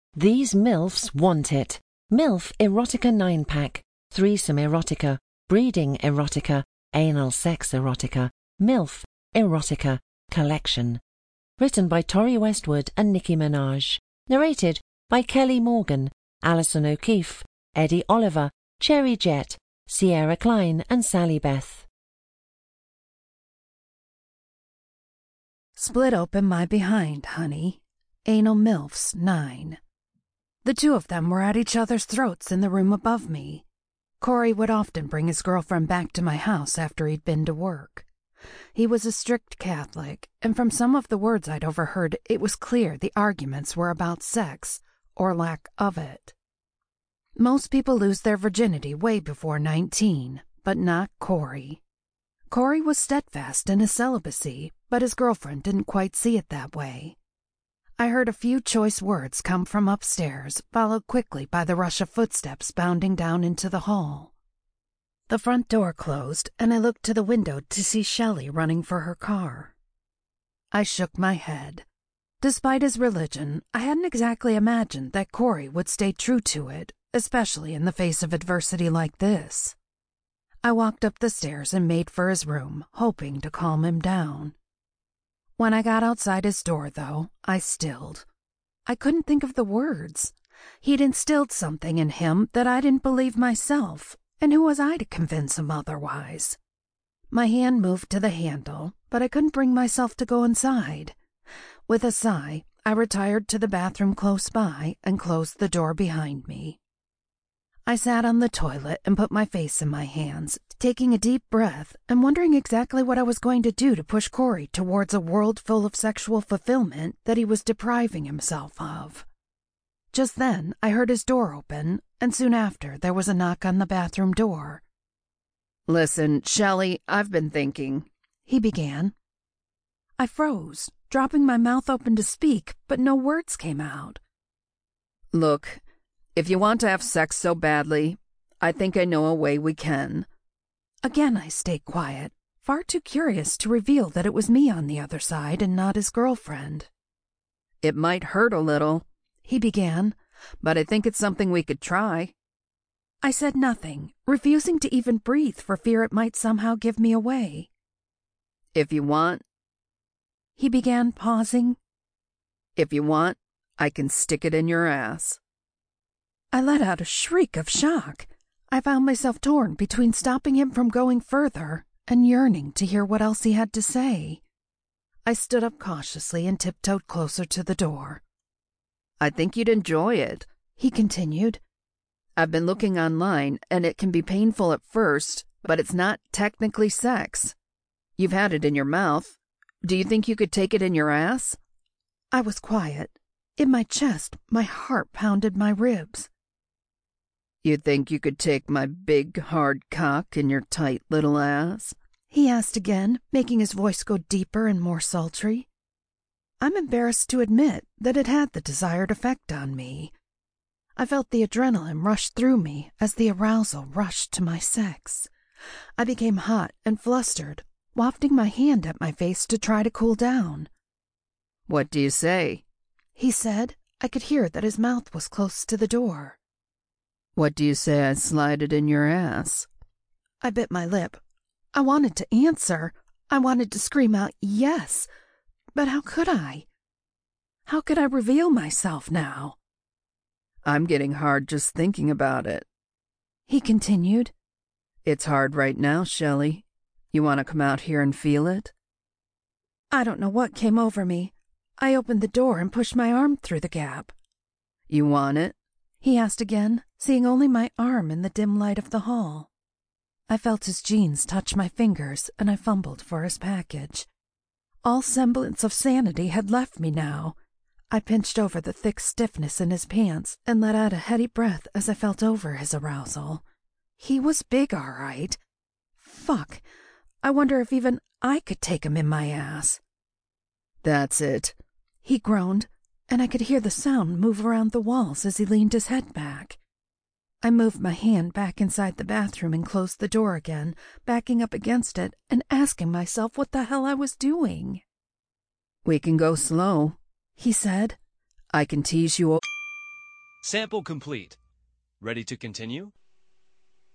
These MILFs want it. MILF Erotica 9-pack, Threesome Erotica, Breeding Erotica, Anal Sex Erotica, MILF Erotica Collection. Written by Tori Westwood and Nicki Minaj. Narrated by Kelly Morgan, Alison O'Keefe, Eddie Oliver, Cherry Jet, Sierra Klein and Sally Beth. Split open my behind, honey. Anal MILFs 9. The two of them were at each other's throats in the room above me. Corey would often bring his girlfriend back to my house after he'd been to work. He was a strict Catholic, and from some of the words I'd overheard, it was clear the arguments were about sex, or lack of it. Most people lose their virginity way before 19, but not Corey. Corey was steadfast in his celibacy, but his girlfriend didn't quite see it that way. I heard a few choice words come from upstairs, followed quickly by the rush of footsteps bounding down into the hall. The front door closed, and I looked to the window to see Shelley running for her car. I shook my head. Despite his religion, I hadn't exactly imagined that Corey would stay true to it, especially in the face of adversity like this. I walked up the stairs and made for his room, hoping to calm him down. When I got outside his door, though, I stilled. I couldn't think of the words. He'd instilled something in him that I didn't believe myself, and who was I to convince him otherwise? My hand moved to the handle, but I couldn't bring myself to go inside. With a sigh, I retired to the bathroom close by and closed the door behind me. I sat on the toilet and put my face in my hands, taking a deep breath and wondering exactly what I was going to do to push Corey towards a world full of sexual fulfillment that he was depriving himself of. Just then, I heard his door open, and soon after there was a knock on the bathroom door. "Listen, Shelley, I've been thinking," he began. I froze, dropping my mouth open to speak, but no words came out. "Look, if you want to have sex so badly, I think I know a way we can." Again I stayed quiet, far too curious to reveal that it was me on the other side and not his girlfriend. "It might hurt a little," he began, "but I think it's something we could try." I said nothing, refusing to even breathe for fear it might somehow give me away. "If you want," he began, pausing. "If you want, I can stick it in your ass." I let out a shriek of shock. I found myself torn between stopping him from going further and yearning to hear what else he had to say. I stood up cautiously and tiptoed closer to the door. "I think you'd enjoy it," he continued. "I've been looking online, and it can be painful at first, but it's not technically sex. You've had it in your mouth. Do you think you could take it in your ass?" I was quiet. In my chest, my heart pounded my ribs. "You think you could take my big, hard cock in your tight little ass?" he asked again, making his voice go deeper and more sultry. I'm embarrassed to admit that it had the desired effect on me. I felt the adrenaline rush through me as the arousal rushed to my sex. I became hot and flustered, wafting my hand at my face to try to cool down. "What do you say?" he said. I could hear that his mouth was close to the door. "What do you say I slide it in your ass?" I bit my lip. I wanted to answer. I wanted to scream out yes. But how could I? How could I reveal myself now? "I'm getting hard just thinking about it," he continued. "It's hard right now, Shelley. You want to come out here and feel it?" I don't know what came over me. I opened the door and pushed my arm through the gap. "You want it?" he asked again, seeing only my arm in the dim light of the hall. I felt his jeans touch my fingers, and I fumbled for his package. All semblance of sanity had left me now. I pinched over the thick stiffness in his pants and let out a heady breath as I felt over his arousal. He was big, all right. Fuck. I wonder if even I could take him in my ass. "That's it," he groaned, and I could hear the sound move around the walls as he leaned his head back. I moved my hand back inside the bathroom and closed the door again, backing up against it and asking myself what the hell I was doing. "We can go slow," he said. "I can tease you." Sample complete. Ready to continue?